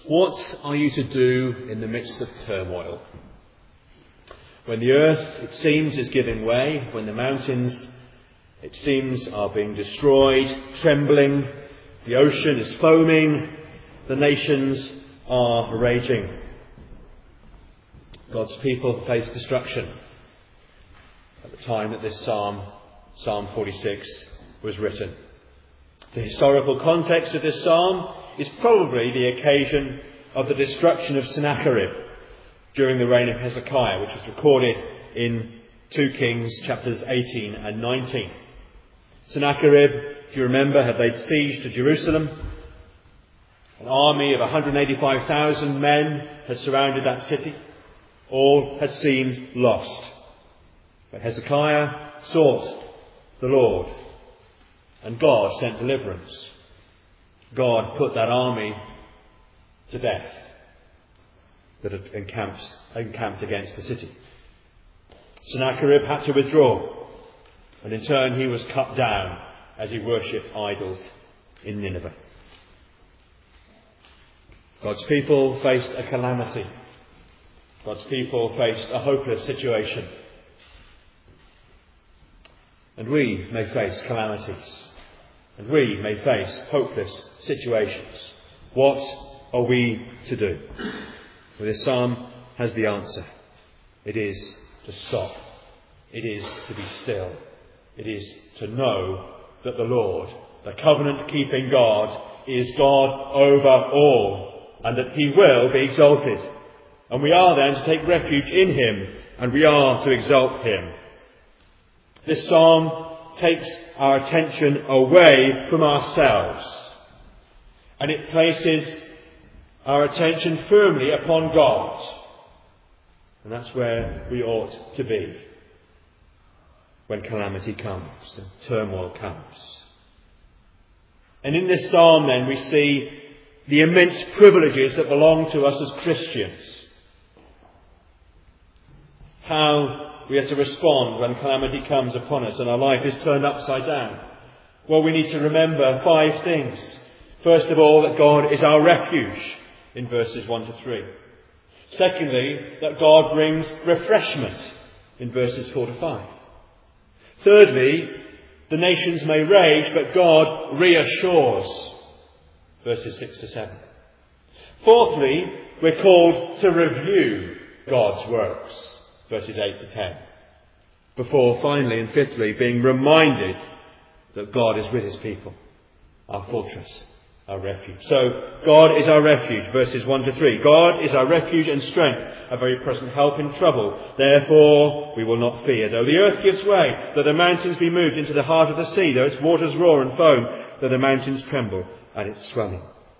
What are you to do in the midst of turmoil? When the earth, it seems, is giving way, when the mountains, it seems, are being destroyed, trembling, the ocean is foaming, the nations are raging. God's people face destruction at the time that this Psalm 46, was written. The historical context of this psalm is probably the occasion of the destruction of Sennacherib during the reign of Hezekiah, which is recorded in 2 Kings chapters 18 and 19. Sennacherib, if you remember, had laid siege to Jerusalem. An army of 185,000 men had surrounded that city. All had seemed lost. But Hezekiah sought the Lord, and God sent deliverance. God put that army to death that had encamped against the city. Sennacherib had to withdraw, and in turn he was cut down as he worshipped idols in Nineveh. God's people faced a calamity. God's people faced a hopeless situation. And we may face calamities. And we may face hopeless situations. What are we to do? Well, this psalm has the answer. It is to stop. It is to be still. It is to know that the Lord, the covenant-keeping God, is God over all, and that he will be exalted. And we are then to take refuge in him, and we are to exalt him. This psalm takes our attention away from ourselves, and it places our attention firmly upon God. And that's where we ought to be when calamity comes and turmoil comes. And in this psalm then we see the immense privileges that belong to us as Christians. How we are to respond when calamity comes upon us and our life is turned upside down. Well, we need to remember 5 things. First of all, that God is our refuge in verses 1 to 3. Secondly, that God brings refreshment in verses 4 to 5. Thirdly, the nations may rage, but God reassures, verses 6 to 7. Fourthly, we're called to review God's works, verses 8 to 10. Before finally and fifthly being reminded that God is with his people, our fortress, our refuge. So, God is our refuge, verses 1 to 3. God is our refuge and strength, a very present help in trouble. Therefore, we will not fear. Though the earth gives way, though the mountains be moved into the heart of the sea, though its waters roar and foam, though the mountains tremble at its swelling.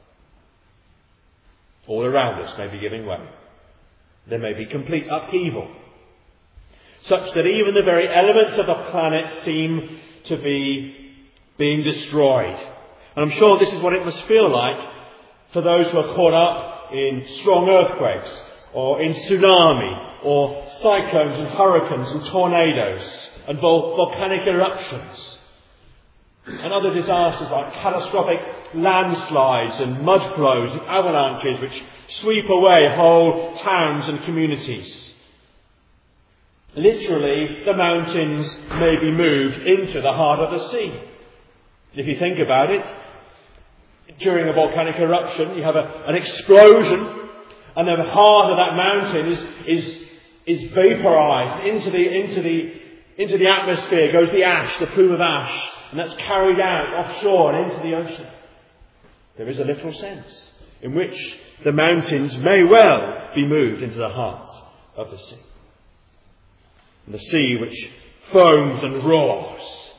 All around us may be giving way. There may be complete upheaval, such that even the very elements of the planet seem to be being destroyed. And I'm sure this is what it must feel like for those who are caught up in strong earthquakes, or in tsunami, or cyclones and hurricanes and tornadoes, and volcanic eruptions, and other disasters like catastrophic landslides and mud flows and avalanches which sweep away whole towns and communities. Literally, the mountains may be moved into the heart of the sea. If you think about it, during a volcanic eruption, you have an explosion, and the heart of that mountain is vaporized into the atmosphere. Goes the ash, the plume of ash, and that's carried out offshore and into the ocean. There is a literal sense in which the mountains may well be moved into the heart of the sea. And the sea which foams and roars.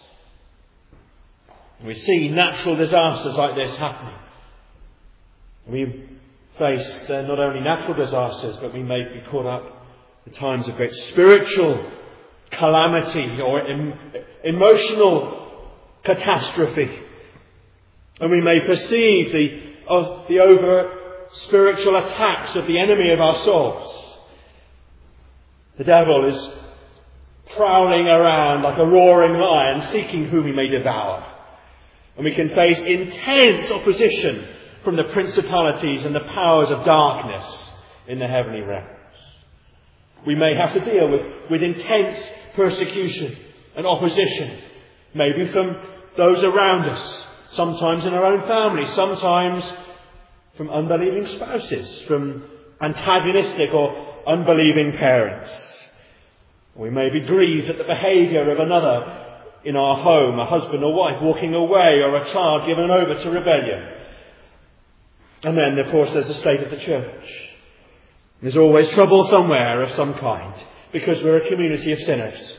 And we see natural disasters like this happening. We face not only natural disasters, but we may be caught up in times of great spiritual calamity or emotional catastrophe. And we may perceive the over spiritual attacks of the enemy of our souls. The devil is prowling around like a roaring lion, seeking whom he may devour. And we can face intense opposition from the principalities and the powers of darkness in the heavenly realms. We may have to deal with intense persecution and opposition, maybe from those around us, sometimes in our own family, sometimes from unbelieving spouses, from antagonistic or unbelieving parents. We may be grieved at the behaviour of another in our home, a husband or wife walking away, or a child given over to rebellion. And then, of course, there's the state of the church. There's always trouble somewhere of some kind, because we're a community of sinners.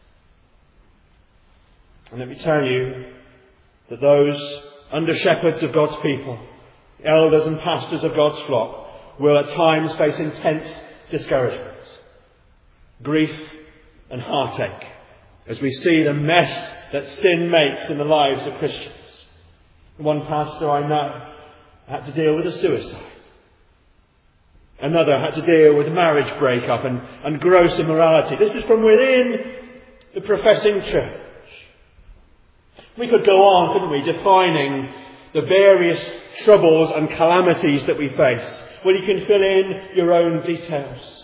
And let me tell you that those under shepherds of God's people, elders and pastors of God's flock, will at times face intense discouragement, grief and heartache, as we see the mess that sin makes in the lives of Christians. One pastor I know had to deal with a suicide. Another had to deal with a marriage breakup and gross immorality. This is from within the professing church. We could go on, couldn't we, defining the various troubles and calamities that we face. Well, you can fill in your own details.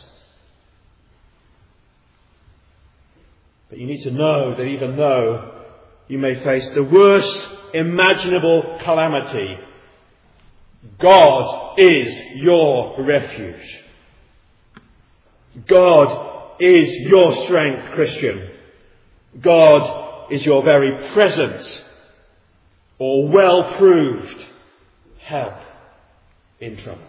But you need to know that even though you may face the worst imaginable calamity, God is your refuge. God is your strength, Christian. God is your very present or well-proved help in trouble.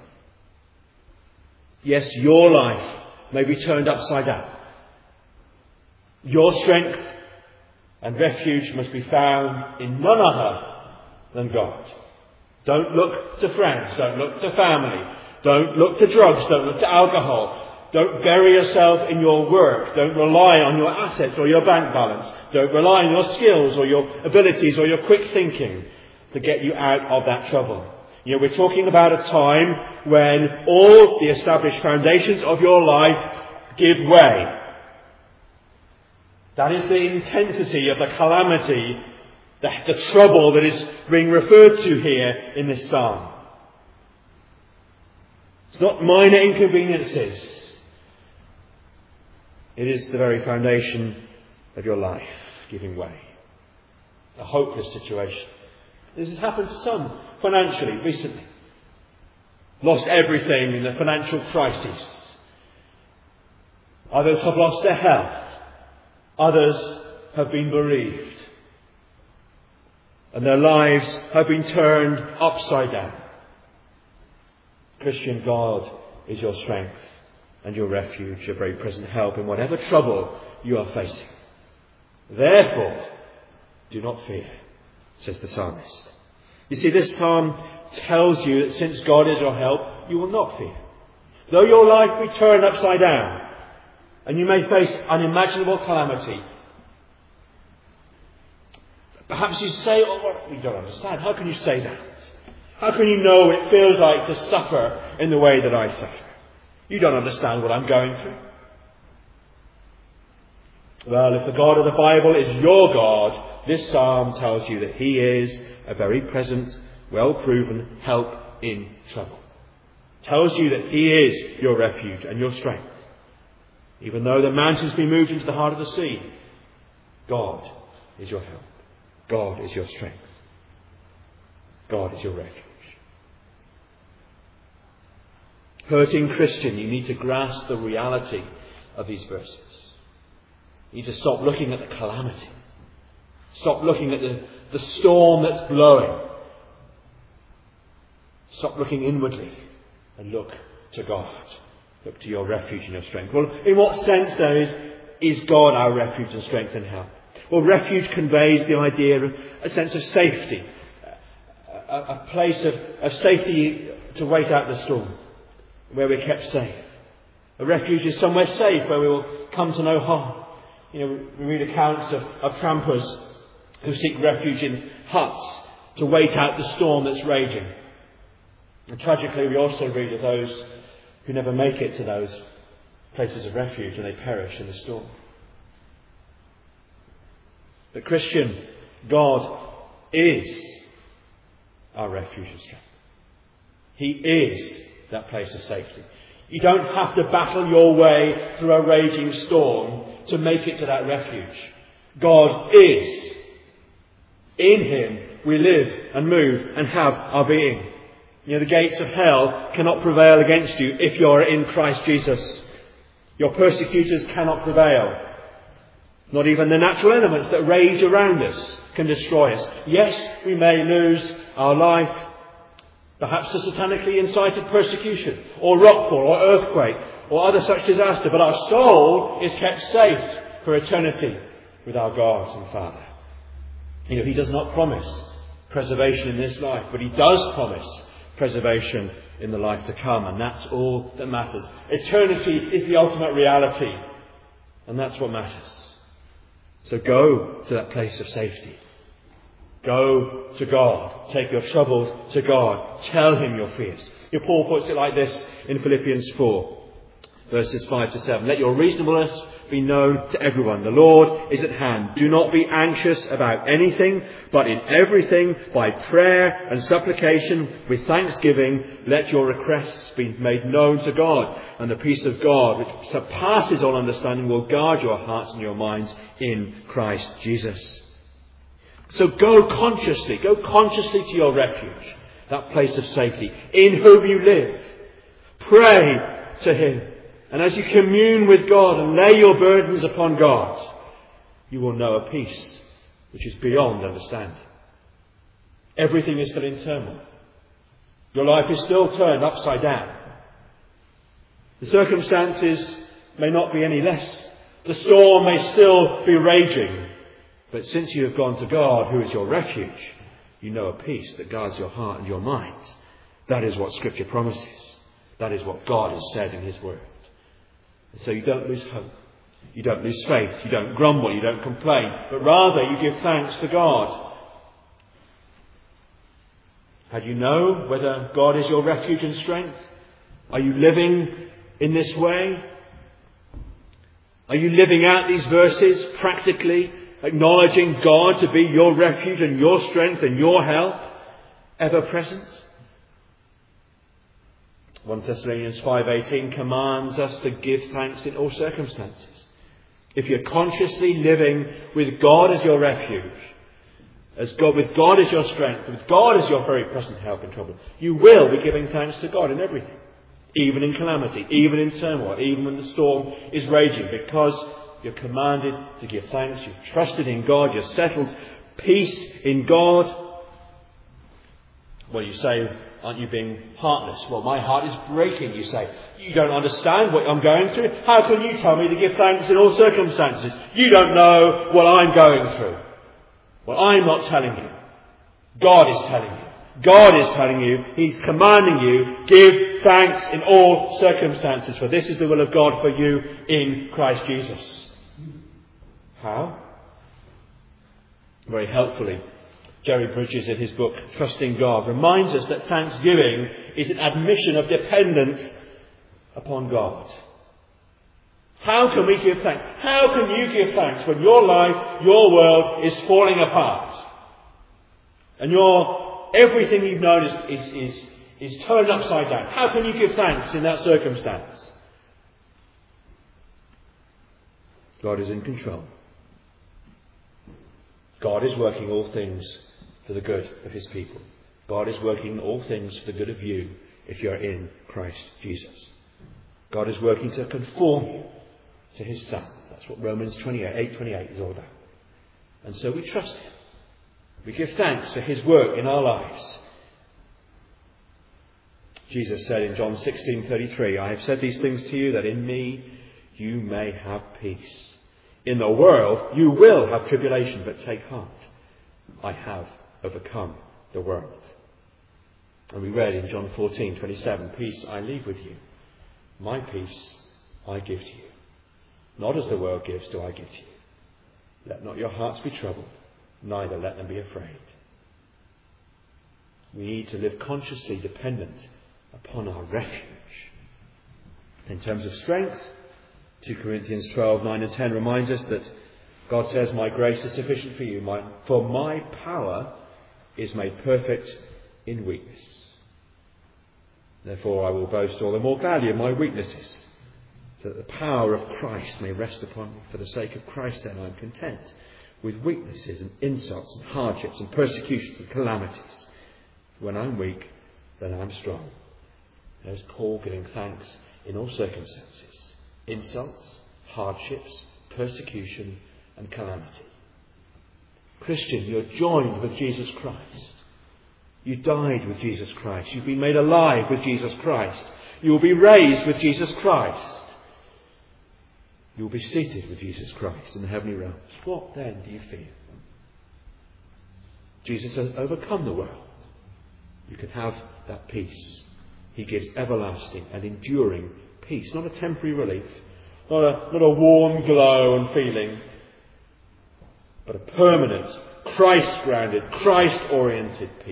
Yes, your life may be turned upside down. Your strength and refuge must be found in none other than God. Don't look to friends. Don't look to family. Don't look to drugs. Don't look to alcohol. Don't bury yourself in your work. Don't rely on your assets or your bank balance. Don't rely on your skills or your abilities or your quick thinking to get you out of that trouble. You know, we're talking about a time when all the established foundations of your life give way. That is the intensity of the calamity, the trouble that is being referred to here in this psalm. It's not minor inconveniences. It is the very foundation of your life giving way. A hopeless situation. This has happened to some financially recently. Lost everything in the financial crisis. Others have lost their health. Others have been bereaved. And their lives have been turned upside down. Christian, God is your strength and your refuge, your very present help in whatever trouble you are facing. Therefore, do not fear, says the psalmist. You see, this psalm tells you that since God is your help, you will not fear. Though your life be turned upside down, and you may face unimaginable calamity. Perhaps you say, oh, well, we don't understand. How can you say that? How can you know what it feels like to suffer in the way that I suffer? You don't understand what I'm going through. Well, if the God of the Bible is your God, this psalm tells you that He is a very present, well-proven help in trouble. Tells you that He is your refuge and your strength. Even though the mountains be moved into the heart of the sea, God is your help. God is your strength. God is your refuge. Hurting Christian, you need to grasp the reality of these verses. You need to stop looking at the calamity. Stop looking at the storm that's blowing. Stop looking inwardly and look to God. Look to your refuge and your strength. Well, in what sense, then, is God our refuge and strength and help? Well, refuge conveys the idea of a sense of safety. A place of safety to wait out the storm, where we're kept safe. A refuge is somewhere safe where we will come to no harm. You know, we read accounts of trampers who seek refuge in huts to wait out the storm that's raging. And tragically, we also read of those who never make it to those places of refuge and they perish in the storm. But Christian, God is our refuge and strength. He is that place of safety. You don't have to battle your way through a raging storm to make it to that refuge. God is. In Him we live and move and have our being. The gates of hell cannot prevail against you if you are in Christ Jesus. Your persecutors cannot prevail. Not even the natural elements that rage around us can destroy us. Yes, we may lose our life, perhaps to satanically incited persecution, or rockfall, or earthquake, or other such disaster, but our soul is kept safe for eternity with our God and Father. He does not promise preservation in this life, but He does promise preservation in the life to come, and that's all that matters. Eternity is the ultimate reality, and that's what matters. So go to that place of safety. Go to God. Take your troubles to God. Tell Him your fears. Paul puts it like this in Philippians 4, verses 5 to 7. Let your reasonableness be known to everyone. The Lord is at hand. Do not be anxious about anything, but in everything, by prayer and supplication, with thanksgiving, let your requests be made known to God. And the peace of God, which surpasses all understanding, will guard your hearts and your minds in Christ Jesus. So go consciously to your refuge, that place of safety, in whom you live. Pray to Him. And as you commune with God and lay your burdens upon God, you will know a peace which is beyond understanding. Everything is still in turmoil. Your life is still turned upside down. The circumstances may not be any less. The storm may still be raging. But since you have gone to God, who is your refuge, you know a peace that guards your heart and your mind. That is what Scripture promises. That is what God has said in His Word. And so you don't lose hope. You don't lose faith. You don't grumble. You don't complain. But rather you give thanks to God. How do you know whether God is your refuge and strength? Are you living in this way? Are you living out these verses practically, acknowledging God to be your refuge and your strength and your help, ever present? 1 Thessalonians 5:18 commands us to give thanks in all circumstances. If you're consciously living with God as your refuge, with God as your strength, with God as your very present help in trouble, you will be giving thanks to God in everything. Even in calamity, even in turmoil, even when the storm is raging, because you're commanded to give thanks. You've trusted in God. You're settled. Peace in God. Well, you say, aren't you being heartless? Well, my heart is breaking, you say. You don't understand what I'm going through. How can you tell me to give thanks in all circumstances? You don't know what I'm going through. Well, I'm not telling you. God is telling you. God is telling you. He's commanding you, give thanks in all circumstances, for this is the will of God for you in Christ Jesus. How? Very helpfully, Jerry Bridges in his book, Trusting God, reminds us that thanksgiving is an admission of dependence upon God. How can we give thanks? How can you give thanks when your life, your world is falling apart? And everything you've known is turned upside down. How can you give thanks in that circumstance? God is in control. God is working all things for the good of His people. God is working all things for the good of you if you're in Christ Jesus. God is working to conform you to His Son. That's what Romans 8:28 is all about. And so we trust Him. We give thanks for His work in our lives. Jesus said in John 16:33, I have said these things to you that in me you may have peace. In the world you will have tribulation, but take heart. I have overcome the world. And we read in John 14:27, peace I leave with you. My peace I give to you. Not as the world gives do I give to you. Let not your hearts be troubled, neither let them be afraid. We need to live consciously dependent upon our refuge. In terms of strength, 2 Corinthians 12:9 and 10 reminds us that God says, my grace is sufficient for you, for my power is made perfect in weakness. Therefore I will boast all the more gladly of my weaknesses, so that the power of Christ may rest upon me. For the sake of Christ then I am content with weaknesses and insults and hardships and persecutions and calamities. For when I'm weak, then I'm strong. There's Paul giving thanks in all circumstances. Insults, hardships, persecution and calamity. Christian, you're joined with Jesus Christ. You died with Jesus Christ. You've been made alive with Jesus Christ. You will be raised with Jesus Christ. You will be seated with Jesus Christ in the heavenly realms. What then do you fear? Jesus has overcome the world. You can have that peace. He gives everlasting and enduring peace. Not a temporary relief. Not a warm glow and feeling. But a permanent, Christ-grounded, Christ-oriented peace.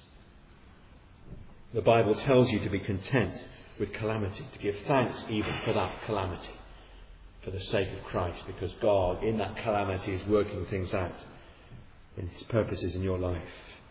The Bible tells you to be content with calamity. To give thanks even for that calamity. For the sake of Christ, because God in that calamity is working things out in His purposes in your life.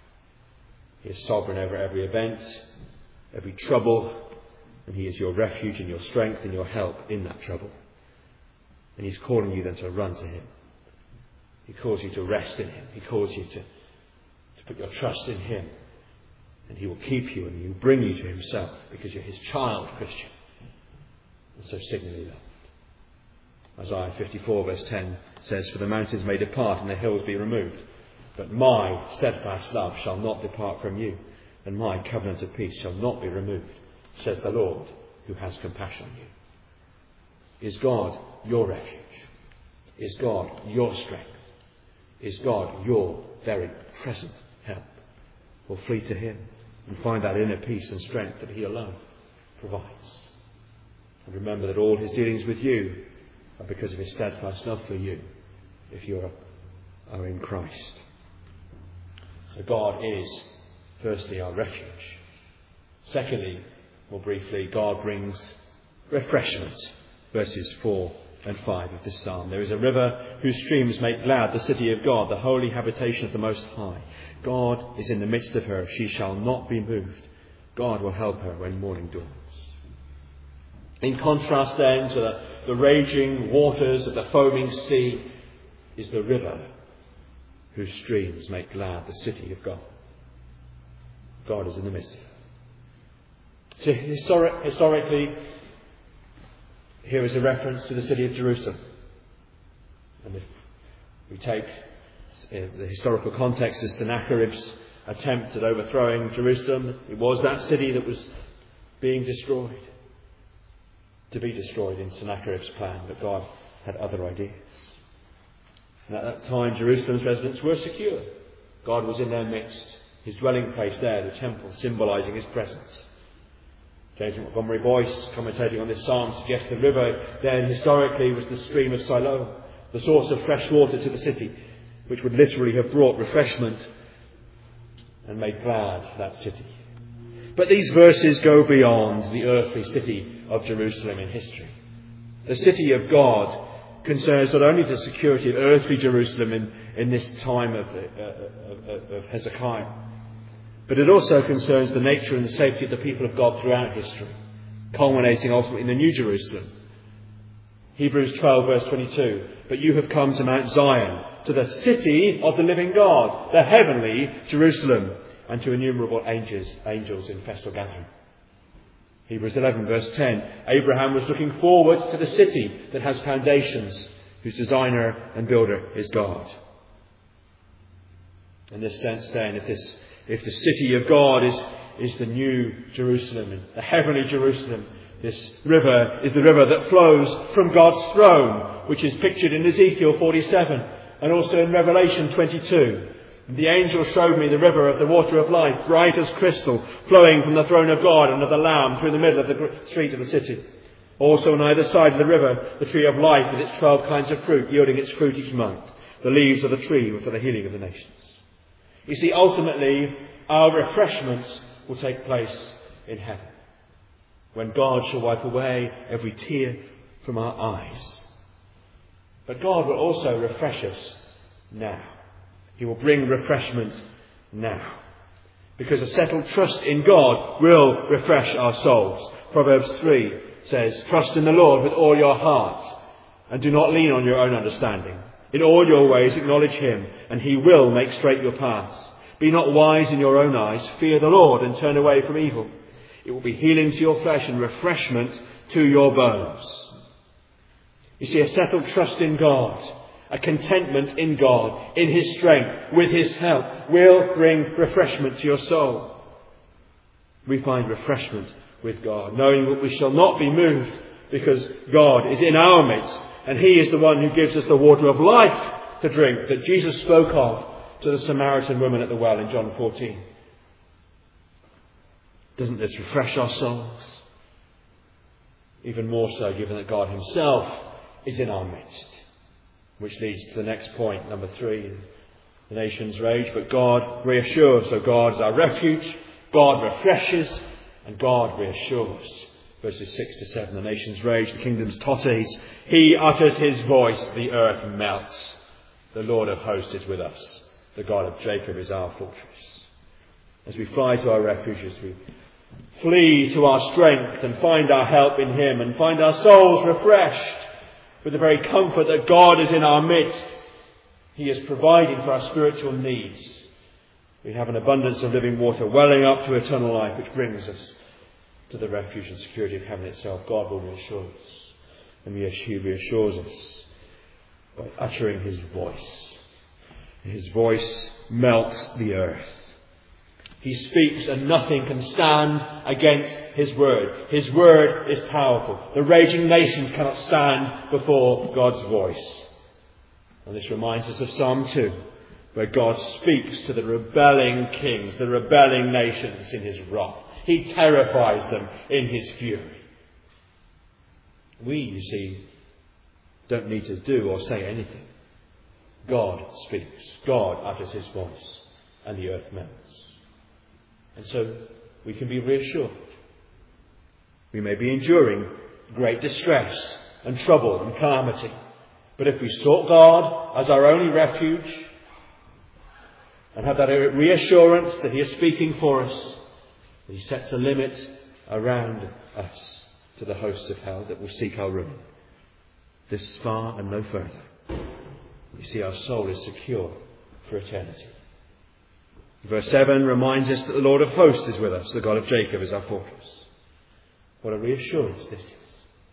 He is sovereign over every event, every trouble, and He is your refuge and your strength and your help in that trouble. And He's calling you then to run to Him. He calls you to rest in Him. He calls you to put your trust in Him. And He will keep you and He will bring you to Himself because you're His child, Christian. And so signally loved. Isaiah 54 verse 10 says, For the mountains may depart and the hills be removed, but my steadfast love shall not depart from you, and my covenant of peace shall not be removed, says the Lord, who has compassion on you. Is God your refuge? Is God your strength? Is God your very present help? Well, flee to Him and find that inner peace and strength that He alone provides. And remember that all His dealings with you are because of His steadfast love for you, if you are in Christ. So God is, firstly, our refuge. Secondly, more briefly, God brings refreshment. Verses 4 and 5 of this psalm. There is a river whose streams make glad the city of God, the holy habitation of the Most High. God is in the midst of her. She shall not be moved. God will help her when morning dawns. In contrast then to the raging waters of the foaming sea is the river whose streams make glad the city of God. God is in the midst of her. So historically, here is a reference to the city of Jerusalem. And if we take the historical context of Sennacherib's attempt at overthrowing Jerusalem, it was that city that was being destroyed. To be destroyed in Sennacherib's plan, but God had other ideas. And at that time, Jerusalem's residents were secure. God was in their midst, His dwelling place there, the temple, symbolising His presence. James Montgomery Boyce, commentating on this psalm, suggests the river then historically was the stream of Siloam, the source of fresh water to the city, which would literally have brought refreshment and made glad that city. But these verses go beyond the earthly city of Jerusalem in history. The city of God concerns not only the security of earthly Jerusalem in this time of Hezekiah, but it also concerns the nature and the safety of the people of God throughout history, culminating ultimately in the New Jerusalem. Hebrews 12 verse 22, But you have come to Mount Zion, to the city of the living God, the heavenly Jerusalem, and to innumerable angels in festal gathering. Hebrews 11 verse 10, Abraham was looking forward to the city that has foundations, whose designer and builder is God. In this sense then, if the city of God is the new Jerusalem, and the heavenly Jerusalem, this river is the river that flows from God's throne, which is pictured in Ezekiel 47 and also in Revelation 22. And the angel showed me the river of the water of life, bright as crystal, flowing from the throne of God and of the Lamb through the middle of the street of the city. Also on either side of the river, the tree of life with its 12 kinds of fruit, yielding its fruit each month. The leaves of the tree were for the healing of the nations. You see, ultimately, our refreshments will take place in heaven, when God shall wipe away every tear from our eyes. But God will also refresh us now. He will bring refreshment now. because a settled trust in God will refresh our souls. Proverbs 3 says, "Trust in the Lord with all your heart, and do not lean on your own understanding. In all your ways acknowledge him, and he will make straight your paths. Be not wise in your own eyes. Fear the Lord and turn away from evil. It will be healing to your flesh and refreshment to your bones." You see, a settled trust in God, a contentment in God, in his strength, with his help, will bring refreshment to your soul. We find refreshment with God, knowing that we shall not be moved because God is in our midst, and he is the one who gives us the water of life to drink that Jesus spoke of to the Samaritan woman at the well in John 14. Doesn't this refresh our souls? Even more so, given that God himself is in our midst. Which leads to the next point, number 3. The nations rage, but God reassures. So God is our refuge, God refreshes, and God reassures. Verses 6 to 7. The nations rage, the kingdoms totter. He utters his voice, the earth melts. The Lord of hosts is with us. The God of Jacob is our fortress. As we fly to our refuge, as we flee to our strength and find our help in him and find our souls refreshed with the very comfort that God is in our midst. He is providing for our spiritual needs. We have an abundance of living water welling up to eternal life, which brings us to the refuge and security of heaven itself. God will reassure us. And he reassures us by uttering his voice. His voice melts the earth. He speaks and nothing can stand against his word. His word is powerful. The raging nations cannot stand before God's voice. And this reminds us of Psalm 2, where God speaks to the rebelling kings, the rebelling nations in his wrath. He terrifies them in his fury. We, you see, don't need to do or say anything. God speaks. God utters his voice, and the earth melts. And so we can be reassured. We may be enduring great distress and trouble and calamity. But if we sought God as our only refuge and have that reassurance that he is speaking for us, that he sets a limit around us to the hosts of hell that will seek our ruin, this far and no further, we see our soul is secure for eternity. Verse 7 reminds us that the Lord of hosts is with us. The God of Jacob is our fortress. What a reassurance this is.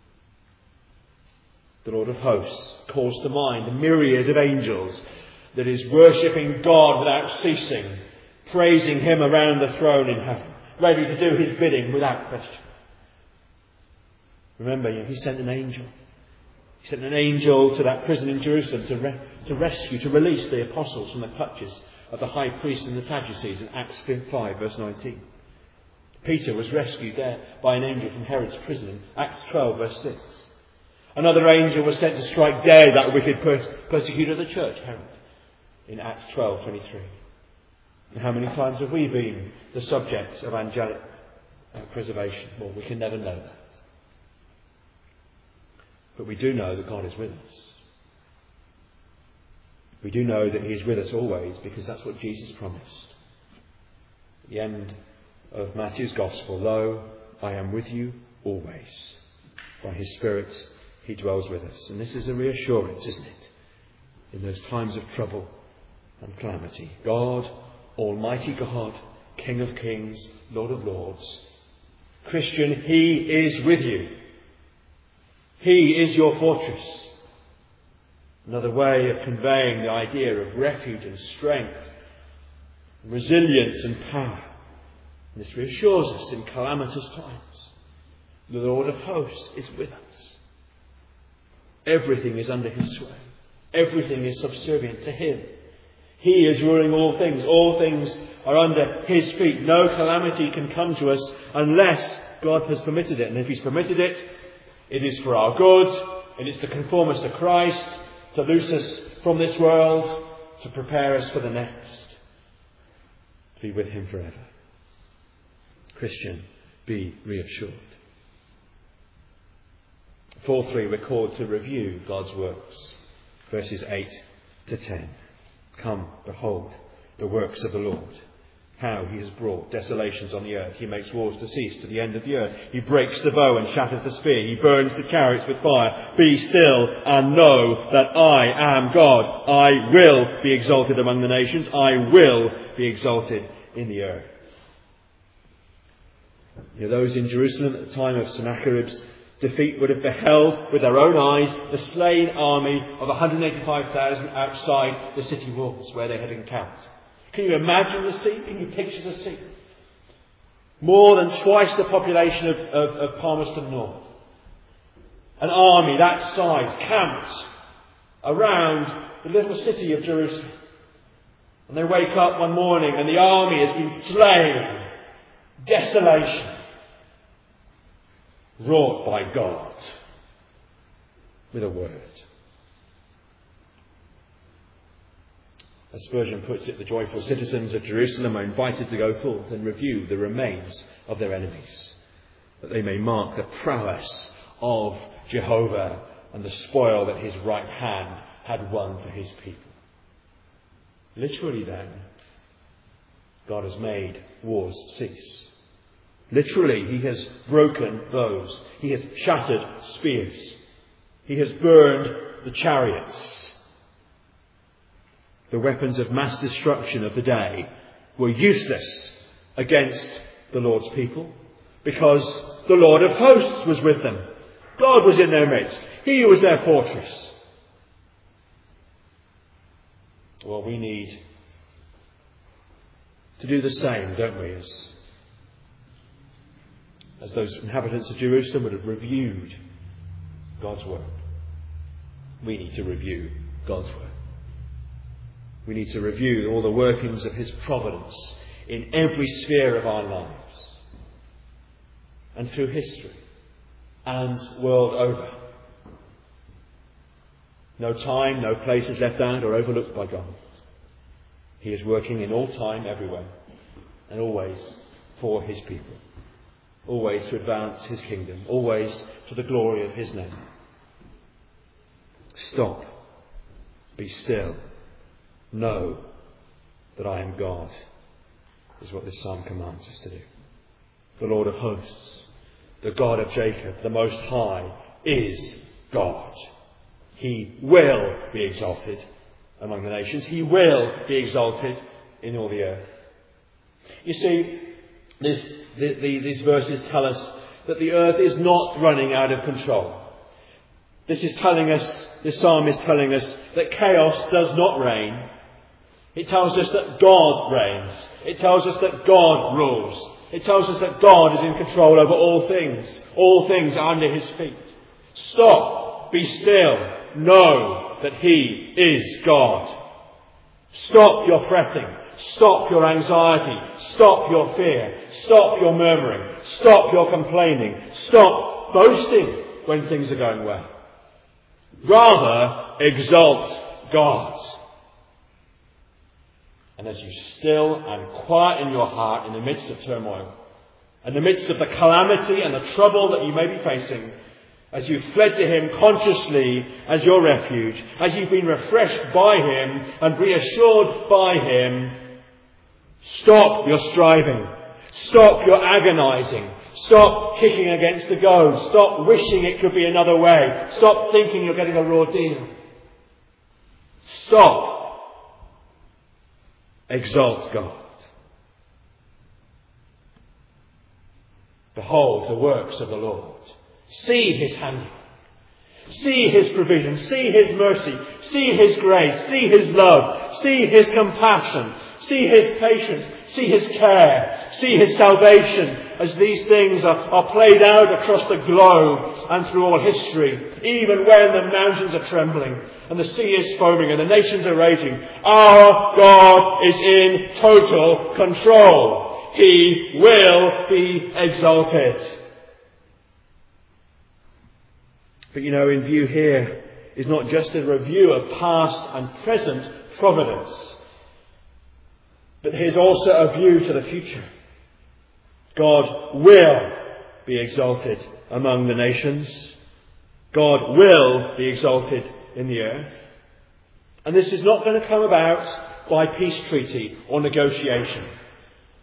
The Lord of hosts calls to mind the myriad of angels that is worshipping God without ceasing, praising him around the throne in heaven, ready to do his bidding without question. Remember, he sent an angel. He sent an angel to that prison in Jerusalem to rescue, to release the apostles from the clutches of the high priest and the Sadducees in Acts 5, verse 19. Peter was rescued there by an angel from Herod's prison in Acts 12, verse 6. Another angel was sent to strike dead that wicked persecutor of the church, Herod, in Acts 12:23. And how many times have we been the subject of angelic preservation? Well, we can never know that. But we do know that God is with us. We do know that he is with us always, because that's what Jesus promised. At the end of Matthew's Gospel, "Lo, I am with you always. By his Spirit he dwells with us." And this is a reassurance, isn't it? In those times of trouble and calamity. God, Almighty God, King of kings, Lord of lords. Christian, he is with you. He is your fortress. Another way of conveying the idea of refuge and strength, resilience and power. And this reassures us in calamitous times. The Lord of hosts is with us. Everything is under his sway. Everything is subservient to him. He is ruling all things. All things are under his feet. No calamity can come to us unless God has permitted it. And if he's permitted it, it is for our good. And it's to conform us to Christ, to loose us from this world, to prepare us for the next, to be with him forever. Christian, be reassured. Fourthly, we're called to review God's works. Verses 8 to 10. Come, behold the works of the Lord, how he has brought desolations on the earth. He makes wars to cease to the end of the earth. He breaks the bow and shatters the spear. He burns the chariots with fire. Be still and know that I am God. I will be exalted among the nations. I will be exalted in the earth. Those in Jerusalem at the time of Sennacherib's defeat would have beheld with their own eyes the slain army of 185,000 outside the city walls where they had encamped. Can you imagine the scene? Can you picture the scene? More than twice the population of Palmerston North. An army that size camped around the little city of Jerusalem. And they wake up one morning and the army has been slain. Desolation. Wrought by God. With a word. As Spurgeon puts it, the joyful citizens of Jerusalem are invited to go forth and review the remains of their enemies, that they may mark the prowess of Jehovah and the spoil that his right hand had won for his people. Literally then, God has made wars cease. Literally, he has broken bows. He has shattered spears. He has burned the chariots. The weapons of mass destruction of the day were useless against the Lord's people because the Lord of hosts was with them. God was in their midst. He was their fortress. Well, we need to do the same, don't we, as those inhabitants of Jerusalem would have reviewed God's word. We need to review God's word. We need to review all the workings of his providence in every sphere of our lives and through history and world over. No time, no place is left out or overlooked by God. He is working in all time, everywhere, and always for his people. Always to advance his kingdom. Always to the glory of his name. Stop. Be still. Know that I am God, is what this psalm commands us to do. The Lord of hosts, the God of Jacob, the Most High, is God. He will be exalted among the nations. He will be exalted in all the earth. You see, these verses tell us that the earth is not running out of control. This psalm is telling us that chaos does not reign. It tells us that God reigns. It tells us that God rules. It tells us that God is in control over all things. All things are under his feet. Stop. Be still. Know that he is God. Stop your fretting. Stop your anxiety. Stop your fear. Stop your murmuring. Stop your complaining. Stop boasting when things are going well. Rather, exalt God. And as you still and quiet in your heart in the midst of turmoil, in the midst of the calamity and the trouble that you may be facing, as you've fled to him consciously as your refuge, as you've been refreshed by him and reassured by him, stop your striving. Stop your agonizing. Stop kicking against the goads. Stop wishing it could be another way. Stop thinking you're getting a raw deal. Stop. Exalt God. Behold the works of the Lord. See his handiwork. See his provision. See his mercy. See his grace. See his love. See his compassion. See his patience. See his care. See his salvation as these things are played out across the globe and through all history. Even when the mountains are trembling and the sea is foaming and the nations are raging, our God is in total control. He will be exalted. But in view here is not just a review of past and present providence, but here's also a view to the future. God will be exalted among the nations. God will be exalted in the earth. And this is not going to come about by peace treaty or negotiation.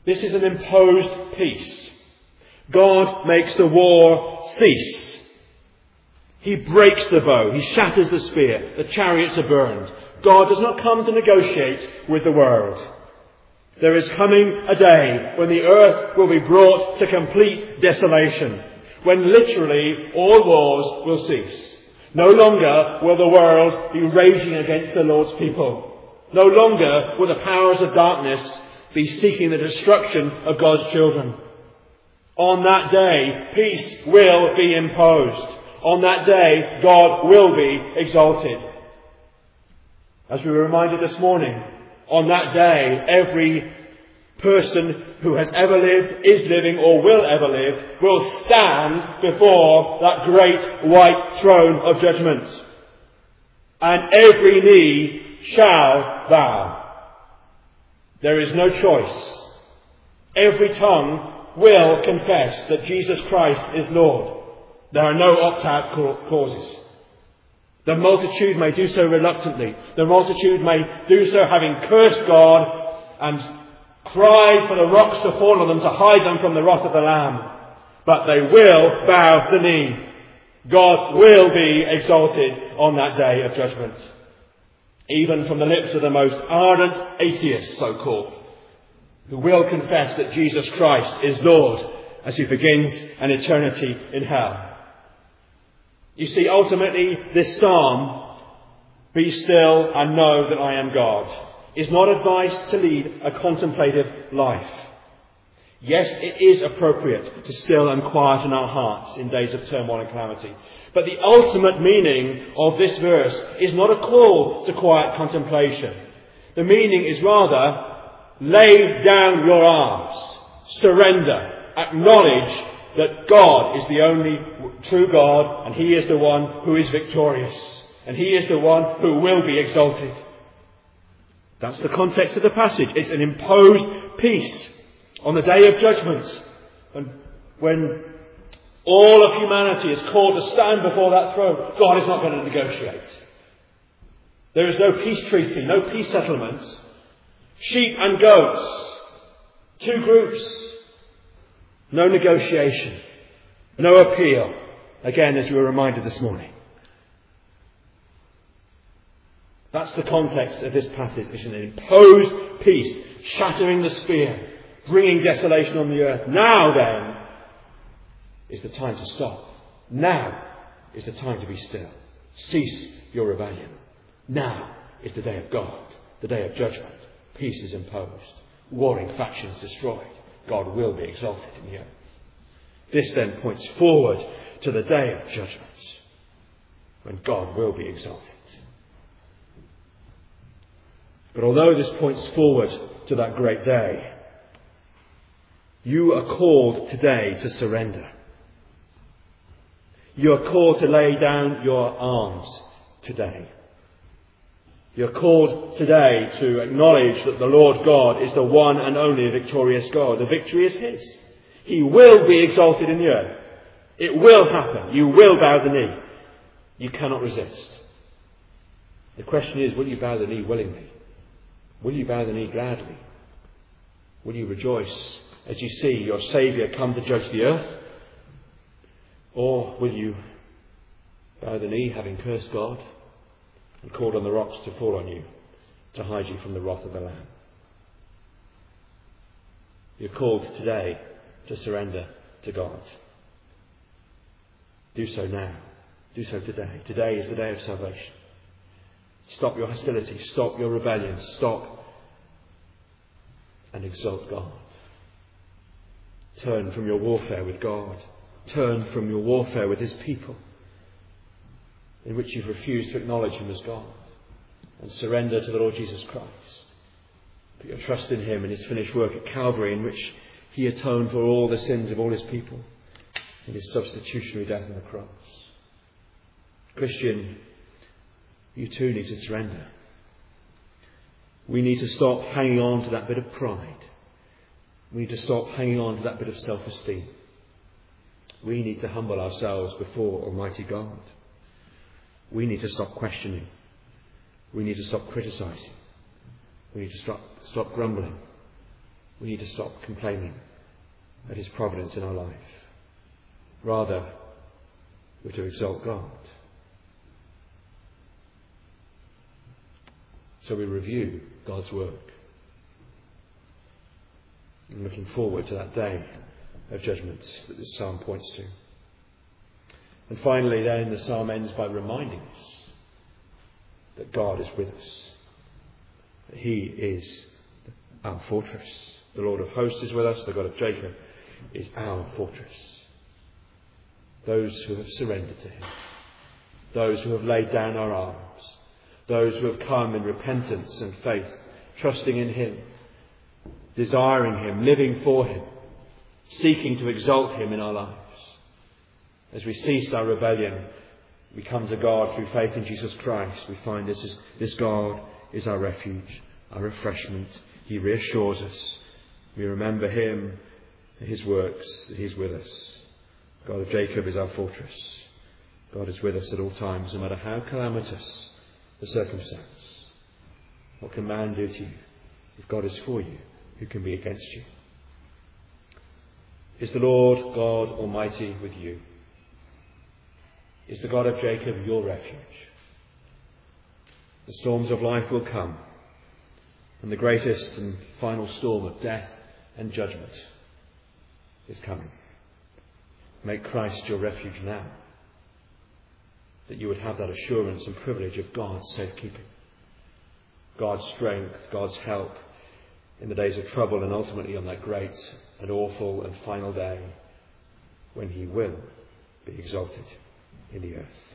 This is an imposed peace. God makes the war cease. He breaks the bow. He shatters the spear. The chariots are burned. God does not come to negotiate with the world. There is coming a day when the earth will be brought to complete desolation, when literally all wars will cease. No longer will the world be raging against the Lord's people. No longer will the powers of darkness be seeking the destruction of God's children. On that day, peace will be imposed. On that day, God will be exalted. As we were reminded this morning, on that day, every person who has ever lived, is living, or will ever live, will stand before that great white throne of judgment. And every knee shall bow. There is no choice. Every tongue will confess that Jesus Christ is Lord. There are no opt-out clauses. The multitude may do so reluctantly. The multitude may do so having cursed God and cried for the rocks to fall on them to hide them from the wrath of the Lamb. But they will bow the knee. God will be exalted on that day of judgment. Even from the lips of the most ardent atheists, so-called, who will confess that Jesus Christ is Lord as he begins an eternity in hell. You see, ultimately, this psalm, "Be still and know that I am God," is not advice to lead a contemplative life. Yes, it is appropriate to still and quieten our hearts in days of turmoil and calamity. But the ultimate meaning of this verse is not a call to quiet contemplation. The meaning is rather, lay down your arms, surrender, acknowledge that God is the only true God, and he is the one who is victorious, and he is the one who will be exalted. That's the context of the passage. It's an imposed peace on the day of judgment, and when all of humanity is called to stand before that throne, God is not going to negotiate. There is no peace treaty, no peace settlement. Sheep and goats, two groups. No negotiation. No appeal. Again, as we were reminded this morning. That's the context of this passage. It's an imposed peace, shattering the spear, bringing desolation on the earth. Now then is the time to stop. Now is the time to be still. Cease your rebellion. Now is the day of God, the day of judgment. Peace is imposed. Warring factions destroyed. God will be exalted in the earth. This then points forward to the day of judgment, when God will be exalted. But although this points forward to that great day, you are called today to surrender. You are called to lay down your arms today. You're called today to acknowledge that the Lord God is the one and only victorious God. The victory is his. He will be exalted in the earth. It will happen. You will bow the knee. You cannot resist. The question is, will you bow the knee willingly? Will you bow the knee gladly? Will you rejoice as you see your Saviour come to judge the earth? Or will you bow the knee having cursed God and called on the rocks to fall on you to hide you from the wrath of the Lamb? You're called today to surrender to God. Do so now. Do so today. Today is the day of salvation. Stop your hostility. Stop your rebellion. Stop and exalt God. Turn from your warfare with God. Turn from your warfare with his people, in which you've refused to acknowledge him as God, and surrender to the Lord Jesus Christ. Put your trust in him and his finished work at Calvary, in which he atoned for all the sins of all his people in his substitutionary death on the cross. Christian, you too need to surrender. We need to stop hanging on to that bit of pride. We need to stop hanging on to that bit of self-esteem. We need to humble ourselves before Almighty God. We need to stop questioning. We need to stop criticising. We need to stop grumbling. we need to stop complaining at his providence in our life. Rather, we're to exalt God. So we review God's work. I'm looking forward to that day of judgment that this psalm points to. And finally, then, the psalm ends by reminding us that God is with us. That he is our fortress. The Lord of hosts is with us. The God of Jacob is our fortress. Those who have surrendered to him. Those who have laid down our arms. Those who have come in repentance and faith, trusting in him, desiring him, living for him, seeking to exalt him in our lives. As we cease our rebellion, we come to God through faith in Jesus Christ. We find this God is our refuge, our refreshment. He reassures us. We remember him, his works, that he's with us. God of Jacob is our fortress. God is with us at all times, no matter how calamitous the circumstance. What can man do to you? If God is for you, who can be against you? Is the Lord God Almighty with you? Is the God of Jacob your refuge? The storms of life will come, and the greatest and final storm of death and judgment is coming. Make Christ your refuge now, that you would have that assurance and privilege of God's safekeeping, God's strength, God's help in the days of trouble, and ultimately on that great and awful and final day when he will be exalted in the earth.